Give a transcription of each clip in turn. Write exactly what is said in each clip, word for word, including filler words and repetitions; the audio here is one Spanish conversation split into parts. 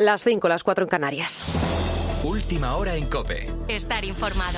las cinco, las cuatro en Canarias. Última hora en COPE. Estar informado.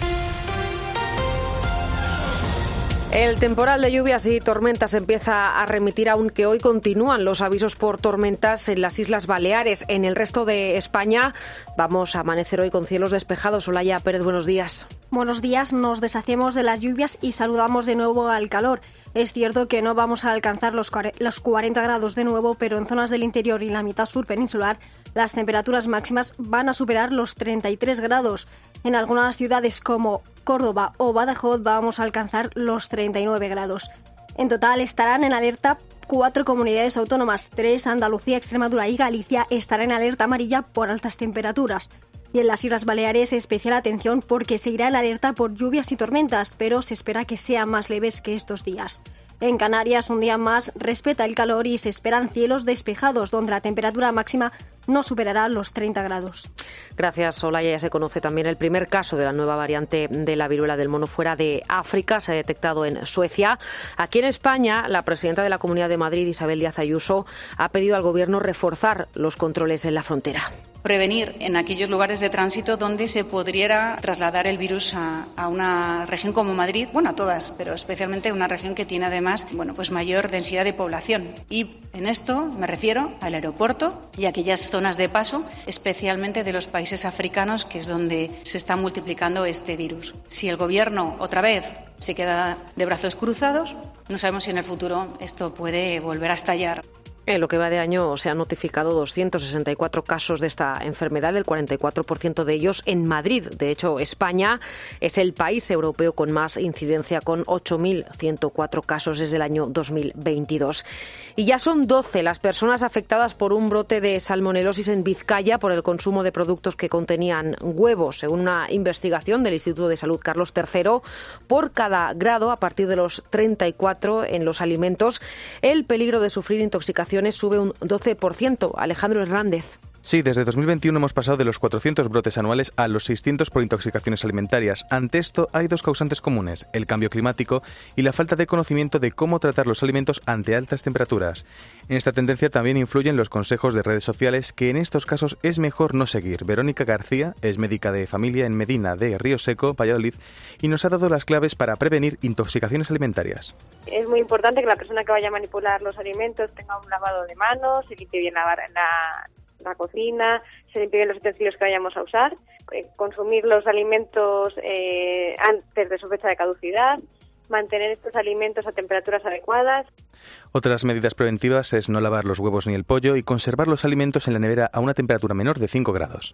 El temporal de lluvias y tormentas empieza a remitir, aunque hoy continúan los avisos por tormentas en las Islas Baleares. En el resto de España vamos a amanecer hoy con cielos despejados. Olaya Pérez, buenos días. Buenos días, nos deshacemos de las lluvias y saludamos de nuevo al calor. Es cierto que no vamos a alcanzar los cuarenta grados de nuevo, pero en zonas del interior y la mitad sur peninsular las temperaturas máximas van a superar los treinta y tres grados. En algunas ciudades como Córdoba o Badajoz vamos a alcanzar los treinta y nueve grados. En total estarán en alerta cuatro comunidades autónomas, tres, Andalucía, Extremadura y Galicia, estarán en alerta amarilla por altas temperaturas. Y en las Islas Baleares especial atención porque se irá en alerta por lluvias y tormentas, pero se espera que sean más leves que estos días. En Canarias, un día más, respeta el calor y se esperan cielos despejados, donde la temperatura máxima no superará los treinta grados. Gracias, Olaya. Ya se conoce también el primer caso de la nueva variante de la viruela del mono fuera de África. Se ha detectado en Suecia. Aquí en España, la presidenta de la Comunidad de Madrid, Isabel Díaz Ayuso, ha pedido al Gobierno reforzar los controles en la frontera. Prevenir en aquellos lugares de tránsito donde se podría trasladar el virus a, a una región como Madrid, bueno, a todas, pero especialmente a una región que tiene además, bueno, pues mayor densidad de población. Y en esto me refiero al aeropuerto y a aquellas zonas de paso, especialmente de los países africanos, que es donde se está multiplicando este virus. Si el Gobierno otra vez se queda de brazos cruzados, no sabemos si en el futuro esto puede volver a estallar. En lo que va de año se han notificado doscientos sesenta y cuatro casos de esta enfermedad, el cuarenta y cuatro por ciento de ellos en Madrid. De hecho, España es el país europeo con más incidencia, con ocho mil ciento cuatro casos desde el año dos mil veintidós. Y ya son doce las personas afectadas por un brote de salmonelosis en Vizcaya por el consumo de productos que contenían huevos. Según una investigación del Instituto de Salud Carlos tercero, por cada grado a partir de los treinta y cuatro en los alimentos, el peligro de sufrir intoxicación sube un doce por ciento. Alejandro Hernández. Sí, desde dos mil veintiuno hemos pasado de los cuatrocientos brotes anuales a los seiscientos por intoxicaciones alimentarias. Ante esto hay dos causantes comunes, el cambio climático y la falta de conocimiento de cómo tratar los alimentos ante altas temperaturas. En esta tendencia también influyen los consejos de redes sociales que en estos casos es mejor no seguir. Verónica García es médica de familia en Medina de Río Seco, Valladolid, y nos ha dado las claves para prevenir intoxicaciones alimentarias. Es muy importante que la persona que vaya a manipular los alimentos tenga un lavado de manos, se limpie bien la, la la cocina, se limpie bien los utensilios que vayamos a usar, eh, consumir los alimentos eh, antes de su fecha de caducidad, mantener estos alimentos a temperaturas adecuadas. Otras medidas preventivas es no lavar los huevos ni el pollo y conservar los alimentos en la nevera a una temperatura menor de cinco grados.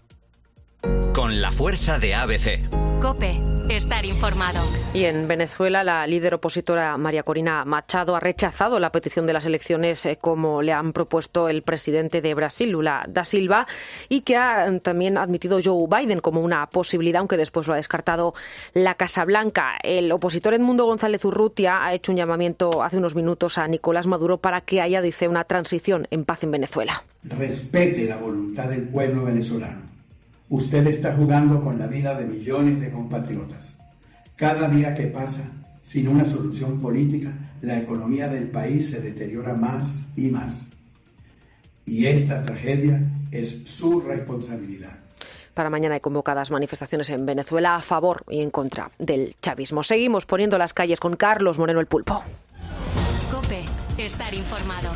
Con la fuerza de A B C. COPE. Estar informado. Y en Venezuela, la líder opositora María Corina Machado ha rechazado la petición de las elecciones eh, como le han propuesto el presidente de Brasil, Lula da Silva, y que ha también admitido Joe Biden como una posibilidad, aunque después lo ha descartado la Casa Blanca. El opositor Edmundo González Urrutia ha hecho un llamamiento hace unos minutos a Nicolás Maduro para que haya, dice, una transición en paz en Venezuela. Respete la voluntad del pueblo venezolano. Usted está jugando con la vida de millones de compatriotas. Cada día que pasa sin una solución política, la economía del país se deteriora más y más. Y esta tragedia es su responsabilidad. Para mañana hay convocadas manifestaciones en Venezuela a favor y en contra del chavismo. Seguimos poniendo las calles con Carlos Moreno el Pulpo. COPE. Estar informado.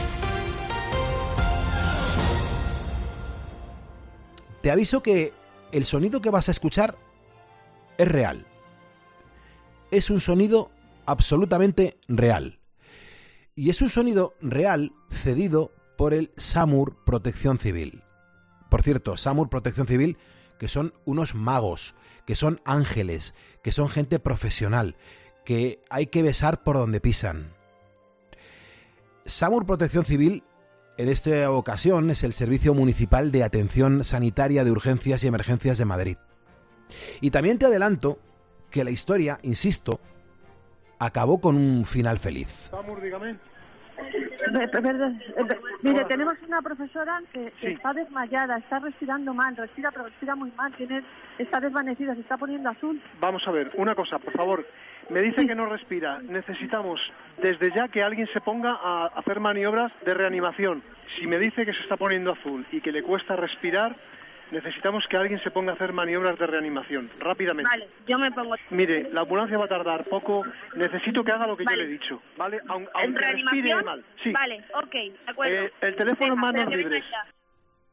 Te aviso que el sonido que vas a escuchar es real. Es un sonido absolutamente real. Y es un sonido real cedido por el SAMUR Protección Civil. Por cierto, SAMUR Protección Civil, que son unos magos, que son ángeles, que son gente profesional, que hay que besar por donde pisan. SAMUR Protección Civil, en esta ocasión, es el Servicio Municipal de Atención Sanitaria de Urgencias y Emergencias de Madrid. Y también te adelanto que la historia, insisto, acabó con un final feliz. SAMUR, dígame. Perdón, mire, tenemos una profesora que, que Sí. está desmayada, está respirando mal, respira, pero respira muy mal, tiene, está desvanecida, se está poniendo azul. Vamos a ver, una cosa, por favor. Me dice que no respira. Necesitamos desde ya que alguien se ponga a hacer maniobras de reanimación. Si me dice que se está poniendo azul y que le cuesta respirar, necesitamos que alguien se ponga a hacer maniobras de reanimación, rápidamente. Vale, yo me pongo. Mire, la ambulancia va a tardar poco. Necesito que haga lo que Vale. yo le he dicho, ¿vale? Aun- ¿En aunque respire reanimación? mal. Sí. Vale, ok, de acuerdo. Eh, el teléfono en manos Venga, pero que libres. venga ya.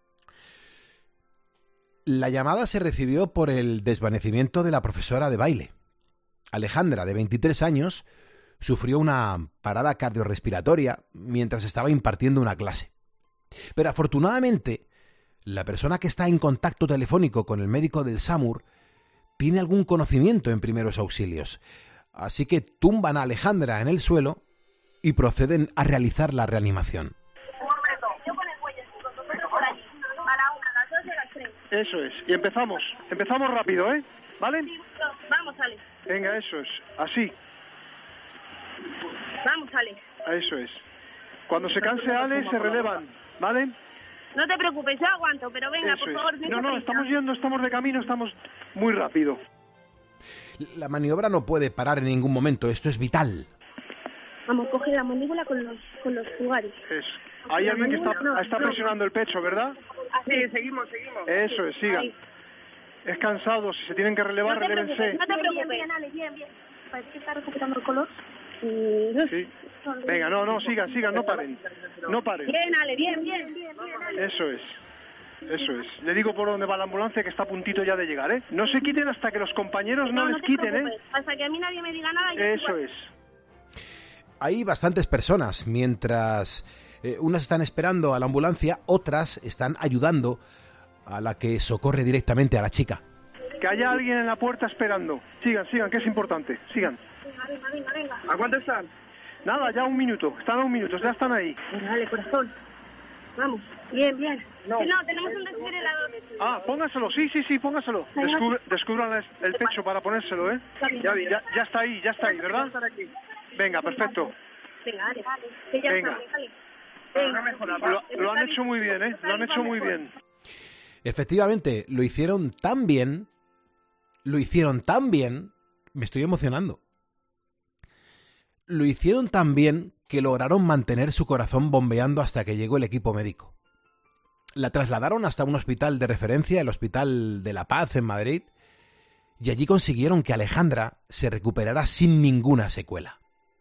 La llamada se recibió por el desvanecimiento de la profesora de baile. Alejandra, de veintitrés años, sufrió una parada cardiorrespiratoria mientras estaba impartiendo una clase. Pero afortunadamente, la persona que está en contacto telefónico con el médico del SAMUR tiene algún conocimiento en primeros auxilios. Así que tumban a Alejandra en el suelo y proceden a realizar la reanimación. Yo con el cuello, vosotros por allí. A la una, a las dos y a las tres. Eso es. Y empezamos. Empezamos rápido, ¿eh? ¿Vale? Vamos, Alex. Venga, eso es. Así. Vamos, Alex. Eso es. Cuando se canse Ale, se relevan, ¿vale? No te preocupes, yo aguanto, pero venga, Eso por es. favor, No, no, estamos yendo, estamos de camino, estamos muy rápido. La maniobra no puede parar en ningún momento, esto es vital. Vamos, coge la mandíbula con los, con los pulgares. Es. Hay alguien que está, No, está no. presionando el pecho, ¿verdad? Sí, seguimos, seguimos. Eso es, sigan. Ahí. Es cansado, si se tienen que relevar, No te relévense. preocupes, no te preocupes. Bien, bien, Ale, bien, bien. Parece que está recuperando el color. Y... Sí. Venga, no, no, sigan, sigan, no paren. No paren. Bien, Ale, bien, bien, bien, bien, Ale. Eso es. Eso es. Le digo por dónde va la ambulancia que está a puntito ya de llegar, ¿eh? No se quiten hasta que los compañeros no, No, no les te quiten, ¿eh? preocupes. Hasta que a mí nadie me diga nada. yo Eso sigo. es. Hay bastantes personas, mientras eh, unas están esperando a la ambulancia, otras están ayudando a la que socorre directamente a la chica. Que haya alguien en la puerta esperando. Sigan, sigan, que es importante. Sigan. Venga, venga, venga, venga. ¿A cuánto están? Nada, ya un minuto. Están a un minuto, ya están ahí. Venga, dale, corazón. Vamos. Bien, bien. No, no tenemos un desfibrilador. Ah, póngaselo, sí, sí, sí, póngaselo. Descubre- descubran el, el pecho para ponérselo, ¿eh? Ya, Ya, ya está ahí, ya está ahí, ¿verdad? Venga, perfecto. Venga, dale, dale. Que ya Venga. está, dale. Venga. Lo, lo han hecho muy bien, ¿eh? Lo han hecho muy bien. Efectivamente, lo hicieron tan bien, lo hicieron tan bien, me estoy emocionando. Lo hicieron tan bien que lograron mantener su corazón bombeando hasta que llegó el equipo médico. La trasladaron hasta un hospital de referencia, el Hospital de la Paz en Madrid, y allí consiguieron que Alejandra se recuperara sin ninguna secuela.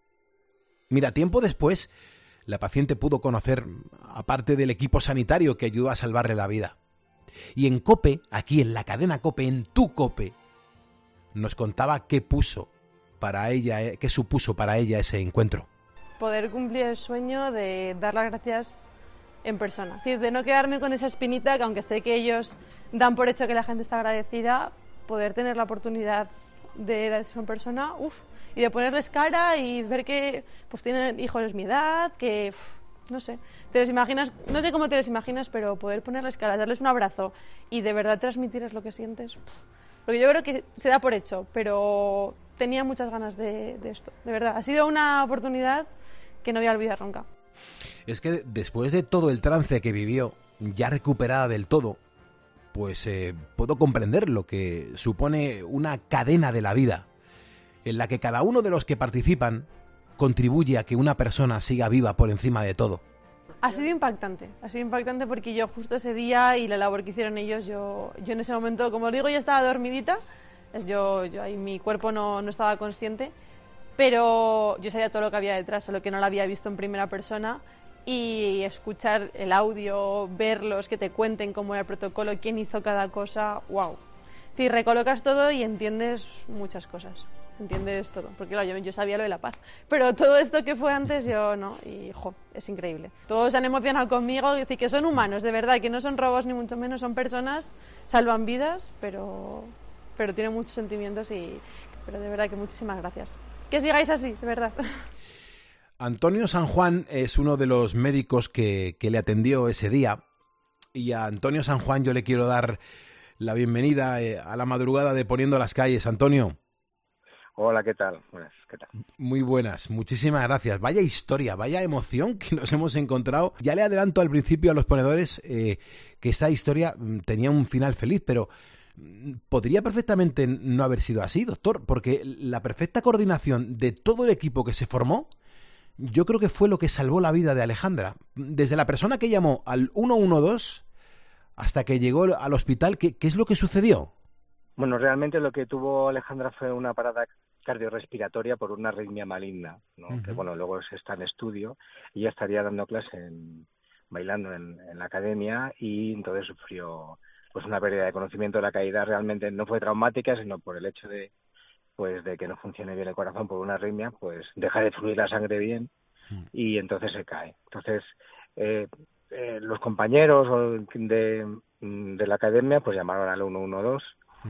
Mira, tiempo después, la paciente pudo conocer a parte del equipo sanitario que ayudó a salvarle la vida. Y en COPE, aquí en la cadena COPE, en tu COPE, nos contaba qué puso para ella, eh, qué supuso para ella ese encuentro. Poder cumplir el sueño de dar las gracias en persona. Es decir, de no quedarme con esa espinita, que aunque sé que ellos dan por hecho que la gente está agradecida, poder tener la oportunidad de dar eso en persona, uff, y de ponerles cara y ver que pues tienen hijos de mi edad, que uf, no sé, te los imaginas, no sé cómo te los imaginas, pero poder ponerles cara, darles un abrazo y de verdad transmitirles lo que sientes, uf, porque yo creo que se da por hecho, pero tenía muchas ganas de, de esto, de verdad, ha sido una oportunidad que no voy a olvidar nunca. Es que después de todo el trance que vivió, ya recuperada del todo, pues eh, puedo comprender lo que supone una cadena de la vida, en la que cada uno de los que participan contribuye a que una persona siga viva por encima de todo. Ha sido impactante, ha sido impactante porque yo justo ese día y la labor que hicieron ellos, yo, yo en ese momento, como digo, ya estaba dormidita, yo, yo ahí mi cuerpo no, no estaba consciente, pero yo sabía todo lo que había detrás, solo que no lo había visto en primera persona, y escuchar el audio, verlos, que te cuenten cómo era el protocolo, quién hizo cada cosa, wow. Si recolocas todo y entiendes muchas cosas, entiendes todo, porque claro, yo, yo sabía lo de la paz, pero todo esto que fue antes yo no, y jo, es increíble. Todos se han emocionado conmigo, decir que son humanos, de verdad, que no son robots ni mucho menos, son personas, salvan vidas, pero, pero tienen muchos sentimientos y, pero de verdad que muchísimas gracias. Que sigáis así, de verdad. Antonio San Juan es uno de los médicos que, que le atendió ese día, y a Antonio San Juan yo le quiero dar la bienvenida eh, a la madrugada de Poniendo las Calles. Antonio. Hola, ¿qué tal? Buenas. ¿qué tal? Muy buenas, muchísimas gracias. Vaya historia, vaya emoción que nos hemos encontrado. Ya le adelanto al principio a los ponedores eh, que esta historia tenía un final feliz, pero podría perfectamente no haber sido así, doctor, porque la perfecta coordinación de todo el equipo que se formó, yo creo que fue lo que salvó la vida de Alejandra. Desde la persona que llamó al uno uno dos hasta que llegó al hospital, ¿qué, qué es lo que sucedió? Bueno, realmente lo que tuvo Alejandra fue una parada cardiorrespiratoria por una arritmia maligna, ¿no? Uh-huh. Que bueno, luego se está en estudio. Ella estaría dando clase en, bailando en, en la academia y entonces sufrió pues una pérdida de conocimiento. La caída realmente no fue traumática, sino por el hecho de pues de que no funcione bien el corazón por una arritmia, pues deja de fluir la sangre bien y entonces se cae. Entonces eh, eh, los compañeros de, de la academia pues llamaron al uno uno dos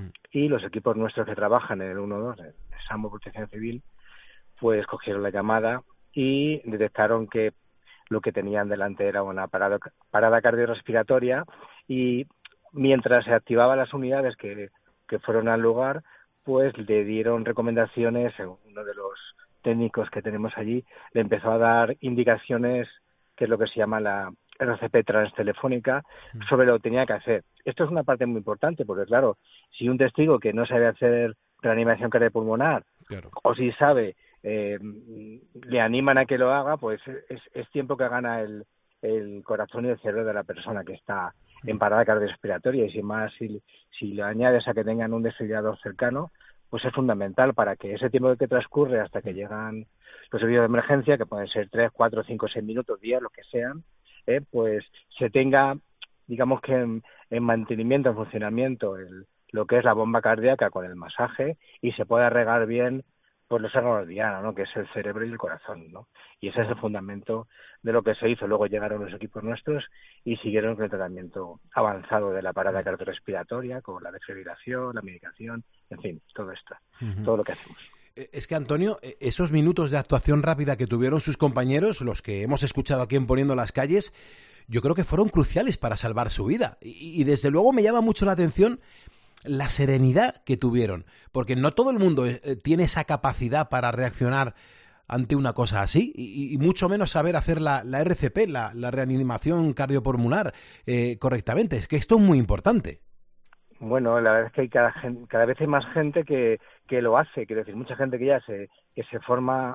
y los equipos nuestros que trabajan en el uno uno dos, en SAMU Protección Civil, pues cogieron la llamada y detectaron que lo que tenían delante era una parada, parada cardiorrespiratoria, y mientras se activaban las unidades que, que fueron al lugar, pues le dieron recomendaciones. Uno de los técnicos que tenemos allí le empezó a dar indicaciones, que es lo que se llama la R C P transtelefónica, sobre lo que tenía que hacer. Esto es una parte muy importante, porque claro, si un testigo que no sabe hacer reanimación cardiopulmonar, claro, o si sabe, eh, le animan a que lo haga, pues es, es tiempo que gana el, el corazón y el cerebro de la persona que está en parada cardiorrespiratoria, y si más si, si le añades a que tengan un desfibrilador cercano, pues es fundamental para que ese tiempo que transcurre hasta que llegan los servicios de emergencia, que pueden ser tres, cuatro, cinco, seis minutos, días, lo que sean, eh, pues se tenga, digamos que en, en mantenimiento, en funcionamiento, el, lo que es la bomba cardíaca con el masaje, y se pueda regar bien pues los órganos diana, ¿no? Que es el cerebro y el corazón, ¿no? Y ese es el fundamento de lo que se hizo. Luego llegaron los equipos nuestros y siguieron con el tratamiento avanzado de la parada cardiorrespiratoria, con la desfibrilación, la medicación, en fin, todo esto, uh-huh. todo lo que hacemos. Es que, Antonio, esos minutos de actuación rápida que tuvieron sus compañeros, los que hemos escuchado aquí en Poniendo las Calles, yo creo que fueron cruciales para salvar su vida. Y, y desde luego me llama mucho la atención la serenidad que tuvieron, porque no todo el mundo eh, tiene esa capacidad para reaccionar ante una cosa así, y, y mucho menos saber hacer la, la R C P, la, la reanimación cardiopulmonar, eh, correctamente. Es que esto es muy importante. Bueno, la verdad es que hay cada, cada vez hay más gente que, que lo hace, quiero decir, mucha gente que ya se, que se forma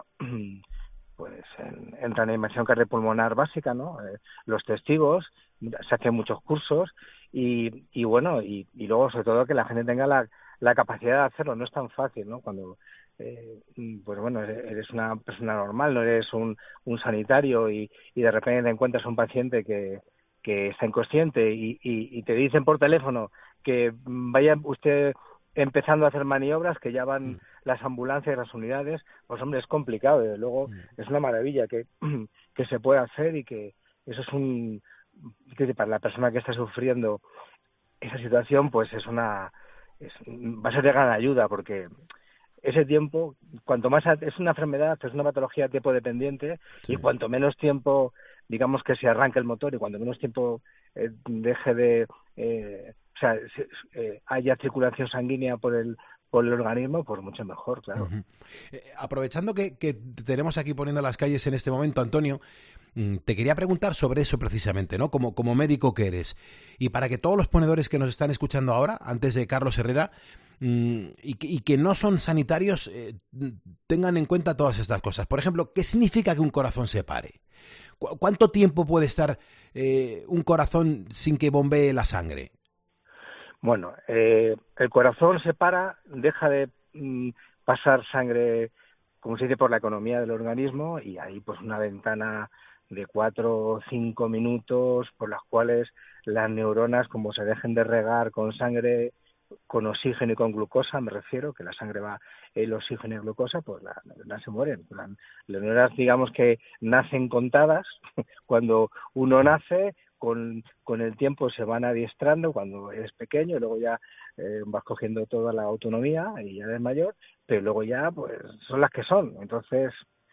pues en, en reanimación cardiopulmonar básica, ¿no? Eh, los testigos, se hacen muchos cursos, y, y bueno, y, y luego sobre todo que la gente tenga la, la capacidad de hacerlo. No es tan fácil, ¿no? Cuando, eh, pues bueno, eres una persona normal, no eres un, un sanitario, y, y de repente te encuentras un paciente que, que está inconsciente y, y, y te dicen por teléfono que vaya usted empezando a hacer maniobras, que ya van mm. las ambulancias, las unidades. Pues hombre, es complicado, desde luego. Mm. Es una maravilla que, que se pueda hacer, y que eso es un, que para la persona que está sufriendo esa situación, pues es una, es, va a ser de gran ayuda, porque ese tiempo, cuanto más, es una enfermedad, es una patología tiempo dependiente, sí. y cuanto menos tiempo, digamos, que se arranque el motor, y cuanto menos tiempo eh, deje de, eh, o sea, se, eh, haya circulación sanguínea por el por el organismo, pues mucho mejor, claro. Uh-huh. Eh, aprovechando que, que tenemos aquí Poniendo las Calles en este momento, Antonio, te quería preguntar sobre eso precisamente, ¿no? Como, como médico que eres. Y para que todos los ponedores que nos están escuchando ahora, antes de Carlos Herrera, mmm, y, que, y que no son sanitarios, eh, tengan en cuenta todas estas cosas. Por ejemplo, ¿qué significa que un corazón se pare? ¿Cu- ¿Cuánto tiempo puede estar eh, un corazón sin que bombee la sangre? Bueno, eh, el corazón se para, deja de mm, pasar sangre, como se dice, por la economía del organismo, y hay pues una ventana de cuatro o cinco minutos por las cuales las neuronas, como se dejen de regar con sangre, con oxígeno y con glucosa, me refiero, que la sangre va el oxígeno y glucosa, pues las neuronas se mueren. Las neuronas, digamos que nacen contadas. Cuando uno nace, con, con el tiempo se van adiestrando cuando eres pequeño, y luego ya eh, vas cogiendo toda la autonomía y ya eres mayor, pero luego ya pues son las que son. Entonces,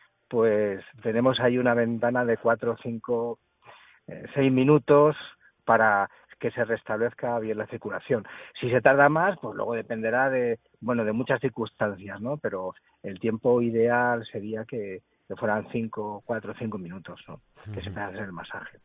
pues tenemos ahí una ventana de cuatro, cinco, eh, seis minutos para que se restablezca bien la circulación. Si se tarda más, pues luego dependerá de, bueno, de muchas circunstancias, ¿no? Pero el tiempo ideal sería que, que fueran cinco, cuatro o cinco minutos, ¿no? Que se pueda hacer el masaje.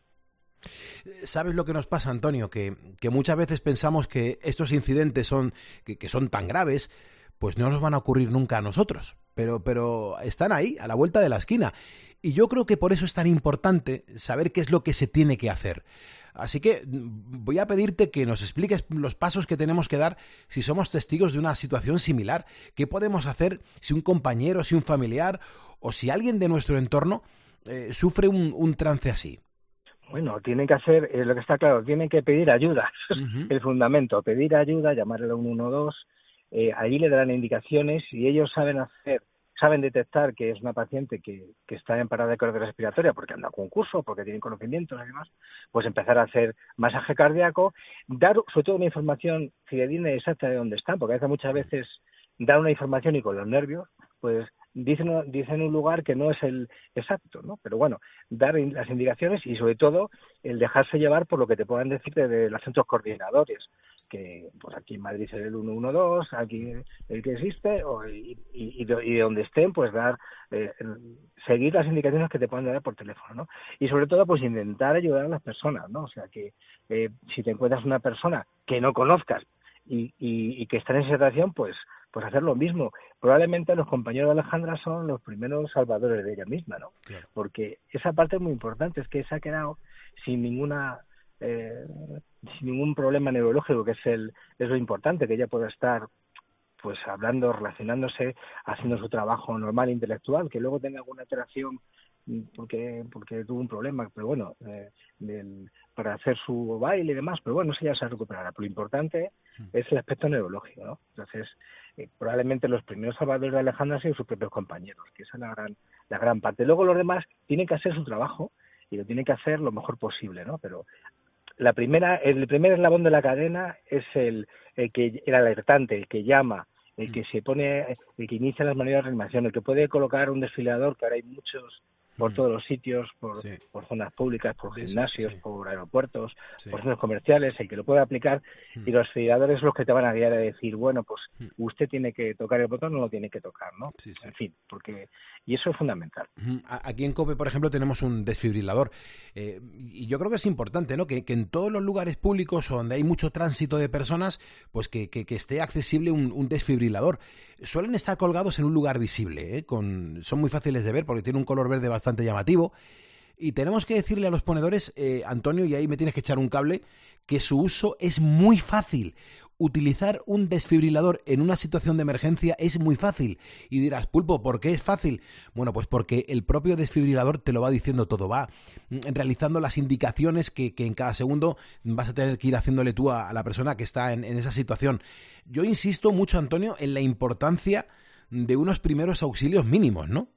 ¿Sabes lo que nos pasa, Antonio? Que, que muchas veces pensamos que estos incidentes son, que, que son tan graves, pues no nos van a ocurrir nunca a nosotros, pero, pero están ahí, a la vuelta de la esquina. Y yo creo que por eso es tan importante saber qué es lo que se tiene que hacer. Así que voy a pedirte que nos expliques los pasos que tenemos que dar si somos testigos de una situación similar. ¿Qué podemos hacer si un compañero, si un familiar o si alguien de nuestro entorno eh, sufre un, un trance así? Bueno, tienen que hacer, eh, lo que está claro, tienen que pedir ayuda. Uh-huh. El fundamento, pedir ayuda, llamar al uno uno dos, eh, allí le darán indicaciones y ellos saben hacer, saben detectar que es una paciente que, que está en parada cardiorrespiratoria porque anda a concurso, porque tienen conocimientos y demás, pues empezar a hacer masaje cardíaco, dar sobre todo una información fidedigna y exacta de dónde están, porque a veces muchas veces dar una información y con los nervios, pues dicen, dicen un lugar que no es el exacto, ¿no? Pero bueno, dar las indicaciones y sobre todo el dejarse llevar por lo que te puedan decir de, de los centros coordinadores, que pues aquí en Madrid es el uno uno dos, aquí el que existe, o, y, y, y, de, y de donde estén, pues dar, eh, seguir las indicaciones que te puedan dar por teléfono, ¿no? Y sobre todo, pues intentar ayudar a las personas, ¿no? O sea, que eh, si te encuentras una persona que no conozcas y, y, y que está en esa situación, pues pues hacer lo mismo. Probablemente los compañeros de Alejandra son los primeros salvadores de ella misma, ¿no? Claro. Porque esa parte es muy importante, es que se ha quedado sin ninguna eh, sin ningún problema neurológico, que es el es lo importante, que ella pueda estar pues hablando, relacionándose, haciendo su trabajo normal intelectual, que luego tenga alguna alteración porque porque tuvo un problema, pero bueno, eh, del, para hacer su baile y demás, pero bueno, eso ya se recuperará. Pero lo importante es el aspecto neurológico, ¿no? Entonces, eh, probablemente los primeros salvadores de Alejandra han sido sus propios compañeros, que esa es la gran la gran parte. Luego los demás tienen que hacer su trabajo y lo tienen que hacer lo mejor posible, ¿no? Pero la primera, el primer eslabón de la cadena es el, el que el alertante, el que llama, el que se pone, el que inicia las maneras de reanimación, el que puede colocar un desfibrilador, que ahora hay muchos por todos los sitios, por, sí. por zonas públicas, por de gimnasios, sí. por aeropuertos, sí. por centros comerciales, el que lo puede aplicar, mm. y los desfibriladores los que te van a guiar a decir, bueno, pues mm. usted tiene que tocar el botón o no lo tiene que tocar, ¿no? Sí, sí. En fin, porque y eso es fundamental. Aquí en COPE, por ejemplo, tenemos un desfibrilador, eh, y yo creo que es importante, ¿no? Que, que en todos los lugares públicos donde hay mucho tránsito de personas, pues que, que, que esté accesible un, un desfibrilador. Suelen estar colgados en un lugar visible, ¿eh? Con, son muy fáciles de ver porque tiene un color verde bastante llamativo. Y tenemos que decirle a los ponedores, eh, Antonio, y ahí me tienes que echar un cable, que su uso es muy fácil. Utilizar un desfibrilador en una situación de emergencia es muy fácil. Y dirás, Pulpo, ¿por qué es fácil? Bueno, pues porque el propio desfibrilador te lo va diciendo todo, va realizando las indicaciones que, que en cada segundo vas a tener que ir haciéndole tú a, a la persona que está en, en esa situación. Yo insisto mucho, Antonio, en la importancia de unos primeros auxilios mínimos, ¿no?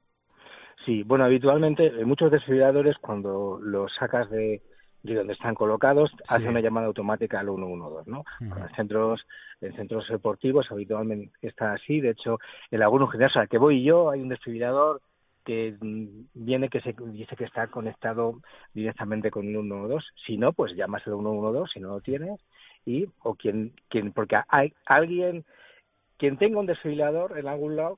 Sí, bueno, habitualmente muchos desfibriladores cuando los sacas de, de donde están colocados sí. hacen una llamada automática al uno uno dos, ¿no? Uh-huh. En centros en centros deportivos habitualmente está así, de hecho en algunos gimnasios al que voy yo hay un desfibrilador que viene que se dice que está conectado directamente con el uno uno dos, si no, pues llamas al uno uno dos si no lo tienes, y o quien quien porque hay alguien quien tenga un desfibrilador en algún lado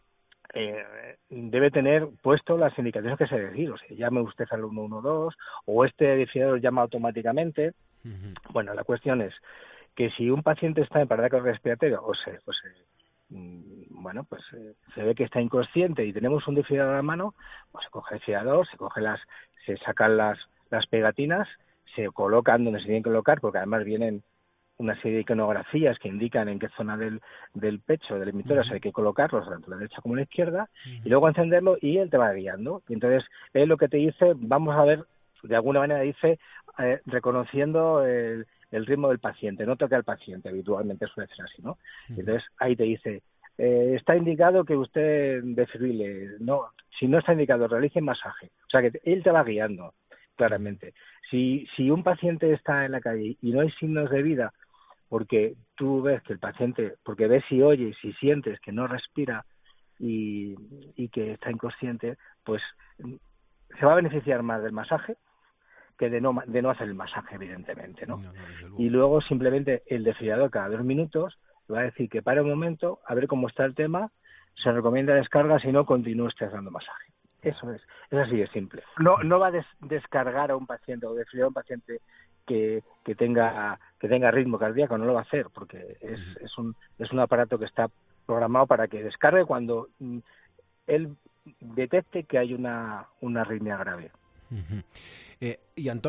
Eh, debe tener puesto las indicaciones que se decir, o sea, llame usted al uno uno dos o este desfibrilador llama automáticamente. Uh-huh. Bueno, la cuestión es que si un paciente está en parada cardiorrespiratoria o se, pues, eh, bueno, pues eh, se ve que está inconsciente y tenemos un desfibrilador a la mano, pues se coge el desfibrilador, se coge las, se sacan las, las pegatinas, se colocan donde se tienen que colocar, porque además vienen una serie de iconografías que indican en qué zona del, del pecho, del emitoras uh-huh. hay que colocarlos, tanto a la derecha como a la izquierda, uh-huh. y luego encenderlo y él te va guiando. Y entonces él lo que te dice, vamos a ver, de alguna manera dice, eh, reconociendo el, el ritmo del paciente, no toca al paciente, habitualmente suele ser así, ¿no? Uh-huh. Y entonces ahí te dice, eh, está indicado que usted desfibrile, no, si no está indicado, realice masaje. O sea que él te va guiando, claramente. Si, si un paciente está en la calle y no hay signos de vida, porque tú ves que el paciente, porque ves y oyes y sientes que no respira y, y que está inconsciente, pues se va a beneficiar más del masaje que de no, de no hacer el masaje, evidentemente, ¿no? no, no y luego simplemente el desfibrilador cada dos minutos va a decir que pare un momento, a ver cómo está el tema, se recomienda descarga, si no, continúe usted dando masaje. Eso es, es así de simple. No no va a des, descargar a un paciente o desfibrilar a un paciente que, que tenga que tenga ritmo cardíaco, no lo va a hacer, porque es, es, un, es un aparato que está programado para que descargue cuando mm, él detecte que hay una, una arritmia grave. Uh-huh. eh, y Antonio,